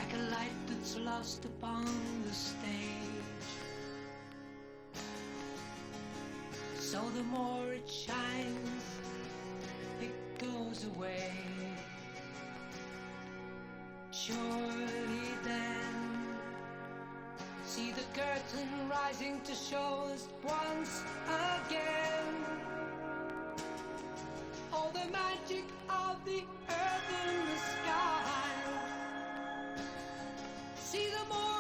like a light that's lost upon the stage. So the more it shines, it goes away. Surely then, see the curtain rising to show us once again all the magic of the earth and the sky. See the more